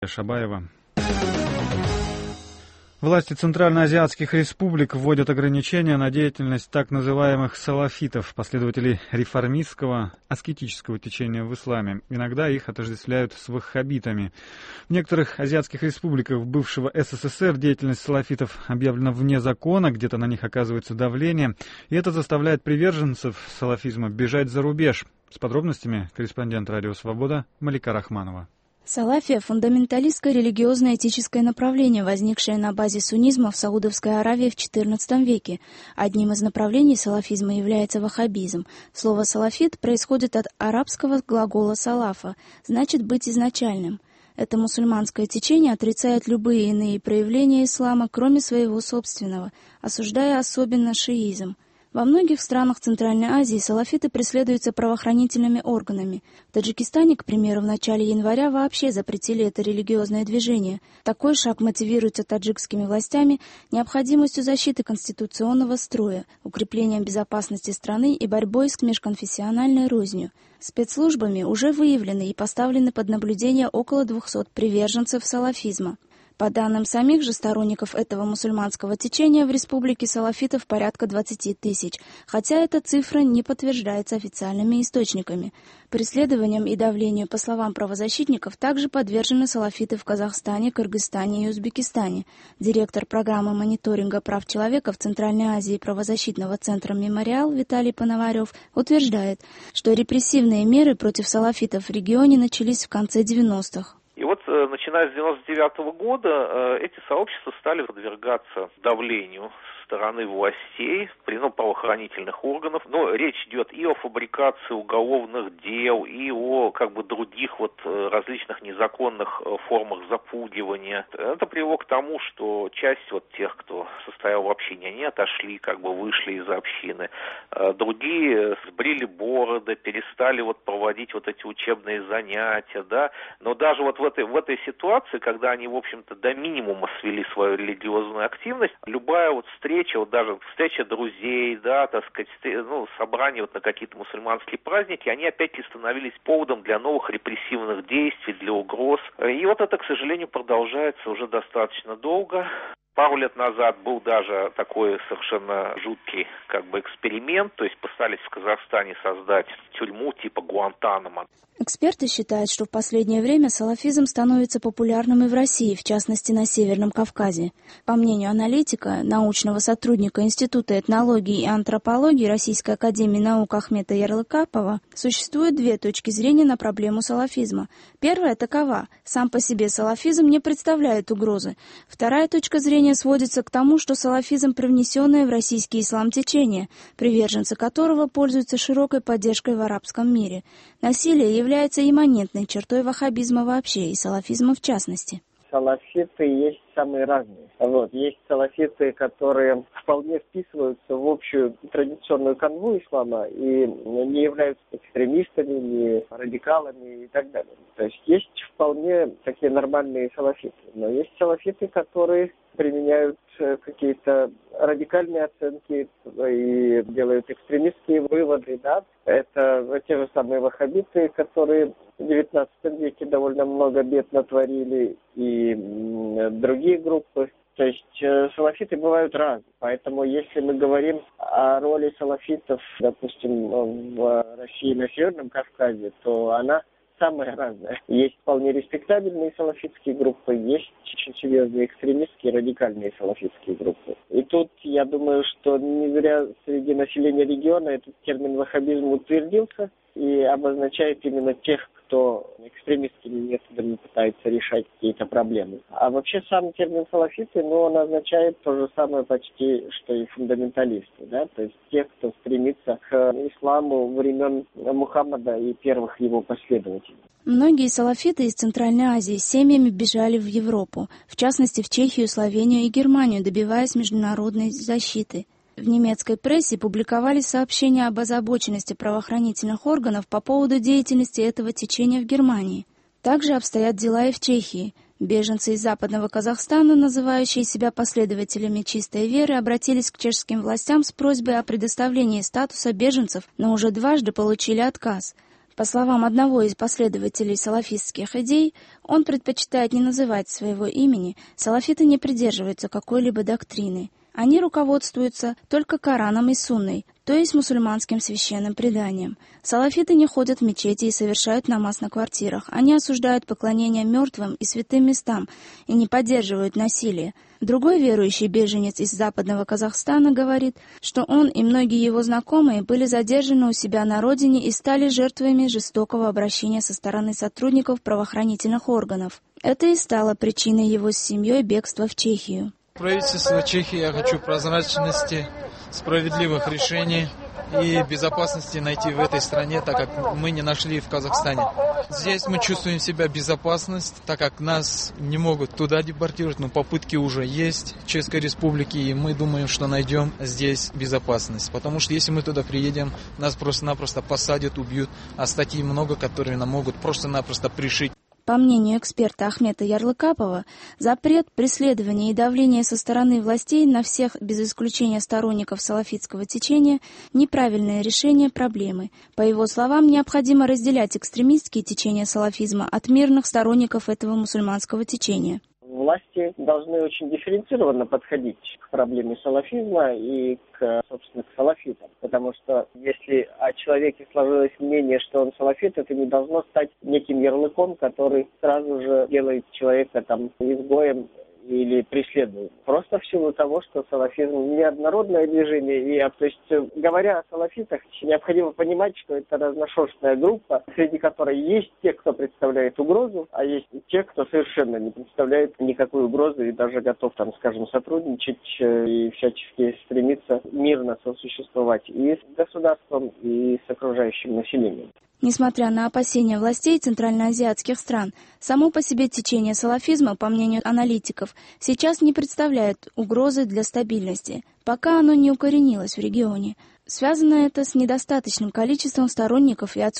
Шабаева. Власти центральноазиатских республик вводят ограничения на деятельность так называемых салафитов, последователей реформистского, аскетического течения в исламе. Иногда их отождествляют с ваххабитами. В некоторых азиатских республиках бывшего СССР деятельность салафитов объявлена вне закона, где-то на них оказывается давление, и это заставляет приверженцев салафизма бежать за рубеж. С подробностями корреспондент «Радио Свобода» Малика Рахманова. Салафия – фундаменталистское религиозно-этическое направление, возникшее на базе суннизма в Саудовской Аравии в XIV веке. Одним из направлений салафизма является ваххабизм. Слово «салафит» происходит от арабского глагола «салафа», значит «быть изначальным». Это мусульманское течение отрицает любые иные проявления ислама, кроме своего собственного, осуждая особенно шиизм. Во многих странах Центральной Азии салафиты преследуются правоохранительными органами. В Таджикистане, к примеру, в начале января вообще запретили это религиозное движение. Такой шаг мотивируется таджикскими властями необходимостью защиты конституционного строя, укреплением безопасности страны и борьбой с межконфессиональной рознью. Спецслужбами уже выявлены и поставлены под наблюдение около 200 приверженцев салафизма. По данным самих же сторонников этого мусульманского течения, в республике салафитов порядка 20 тысяч, хотя эта цифра не подтверждается официальными источниками. Преследованиям и давлению, по словам правозащитников, также подвержены салафиты в Казахстане, Кыргызстане и Узбекистане. Директор программы мониторинга прав человека в Центральной Азии правозащитного центра «Мемориал» Виталий Пономарев утверждает, что репрессивные меры против салафитов в регионе начались в конце 90-х. И вот, начиная с 99-го года, эти сообщества стали подвергаться давлению со стороны властей, правоохранительных органов. Но речь идет и о фабрикации уголовных дел, и о других различных незаконных формах запугивания. Это привело к тому, что часть тех, кто состоял в общине, они отошли, вышли из общины. Другие сбрили бороды, перестали проводить эти учебные занятия, да. Но даже в этой ситуации, когда они, в общем-то, до минимума свели свою религиозную активность, любая встреча, даже встреча друзей, да, собрания на какие-то мусульманские праздники, они опять-таки становились поводом для новых репрессивных действий, для угроз. И это, к сожалению, продолжается уже достаточно долго. Пару лет назад был даже такой совершенно жуткий эксперимент, то есть пытались в Казахстане создать тюрьму типа Гуантанамо. Эксперты считают, что в последнее время салафизм становится популярным и в России, в частности на Северном Кавказе. По мнению аналитика, научного сотрудника Института этнологии и антропологии Российской академии наук Ахмета Ярлыкапова, существует две точки зрения на проблему салафизма. Первая такова: сам по себе салафизм не представляет угрозы. Вторая точка зрения сводится к тому, что салафизм привнесенное в российский ислам течение, приверженцы которого пользуются широкой поддержкой в арабском мире. Насилие является имманентной чертой ваххабизма вообще и салафизма в частности. Салафиты есть самые разные. Есть салафиты, которые вполне вписываются в общую традиционную канву ислама и не являются экстремистами, не радикалами и так далее. То есть вполне такие нормальные салафиты. Но есть салафиты, которые применяют какие-то радикальные оценки и делают экстремистские выводы, да. Это те же самые ваххабиты, которые в XIX веке довольно много бед натворили, и другие группы. То есть салафиты бывают разные. Поэтому если мы говорим о роли салафитов, допустим, в России на Северном Кавказе, то она самая разная. Есть вполне респектабельные салафитские группы, есть очень серьезные экстремистские, радикальные салафитские группы. И тут, я думаю, что не зря среди населения региона этот термин ваххабизм утвердился и обозначает именно тех, кто экстремистскими методами пытается решать какие-то проблемы. А вообще сам термин салафиты, он означает то же самое почти, что и фундаменталисты, да, то есть те, кто стремится к исламу времен Мухаммада и первых его последователей. Многие салафиты из Центральной Азии с семьями бежали в Европу, в частности в Чехию, Словению и Германию, добиваясь международной защиты. В немецкой прессе публиковались сообщения об озабоченности правоохранительных органов по поводу деятельности этого течения в Германии. Также обстоят дела и в Чехии. Беженцы из Западного Казахстана, называющие себя последователями чистой веры, обратились к чешским властям с просьбой о предоставлении статуса беженцев, но уже дважды получили отказ. По словам одного из последователей салафистских идей, он предпочитает не называть своего имени, салафиты не придерживаются какой-либо доктрины. Они руководствуются только Кораном и Сунной, то есть мусульманским священным преданием. Салафиты не ходят в мечети и совершают намаз на квартирах. Они осуждают поклонение мертвым и святым местам и не поддерживают насилие. Другой верующий беженец из западного Казахстана говорит, что он и многие его знакомые были задержаны у себя на родине и стали жертвами жестокого обращения со стороны сотрудников правоохранительных органов. Это и стало причиной его с семьей бегства в Чехию. Правительство Чехии я хочу прозрачности, справедливых решений и безопасности найти в этой стране, так как мы не нашли в Казахстане. Здесь мы чувствуем себя в безопасности, так как нас не могут туда депортировать, но попытки уже есть в Чешской Республике, и мы думаем, что найдем здесь безопасность. Потому что если мы туда приедем, нас просто-напросто посадят, убьют, а статей много, которые нам могут просто-напросто пришить. По мнению эксперта Ахмета Ярлыкапова, запрет, преследование и давление со стороны властей на всех, без исключения сторонников салафитского течения, неправильное решение проблемы. По его словам, необходимо разделять экстремистские течения салафизма от мирных сторонников этого мусульманского течения. Власти должны очень дифференцированно подходить к проблеме салафизма и собственно, к салафитам. Потому что если о человеке сложилось мнение, что он салафит, это не должно стать неким ярлыком, который сразу же делает человека изгоем или преследуют. Просто в силу того, что салафизм неоднородное движение. То есть, говоря о салафитах, необходимо понимать, что это разношерстная группа, среди которой есть те, кто представляет угрозу, а есть те, кто совершенно не представляет никакой угрозы и даже готов, сотрудничать и всячески стремиться мирно сосуществовать и с государством, и с окружающим населением. Несмотря на опасения властей центральноазиатских стран, само по себе течение салафизма, по мнению аналитиков, сейчас не представляет угрозы для стабильности, пока оно не укоренилось в регионе. Связано это с недостаточным количеством сторонников и отсутствием